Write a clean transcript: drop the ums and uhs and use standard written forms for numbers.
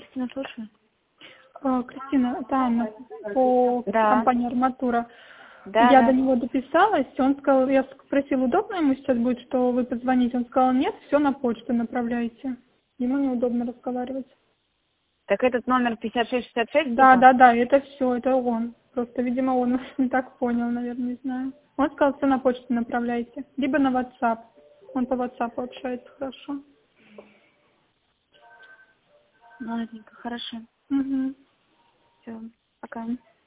Кристина, слушаю. Кристина, это Анна по Да. компании «Арматура». Да, Я да. до него дописалась, он сказал, я спросила, удобно ему сейчас будет, что вы позвоните? Он сказал, нет, все на почту направляйте. Ему неудобно разговаривать. Так этот номер 5666? Да, да, да, это все, это он. Просто, видимо, он не так понял, наверное, не знаю. Он сказал, все на почту направляйте. Либо на WhatsApp. Он по WhatsApp общается хорошо. Ладненько, хорошо. Угу. Все, пока.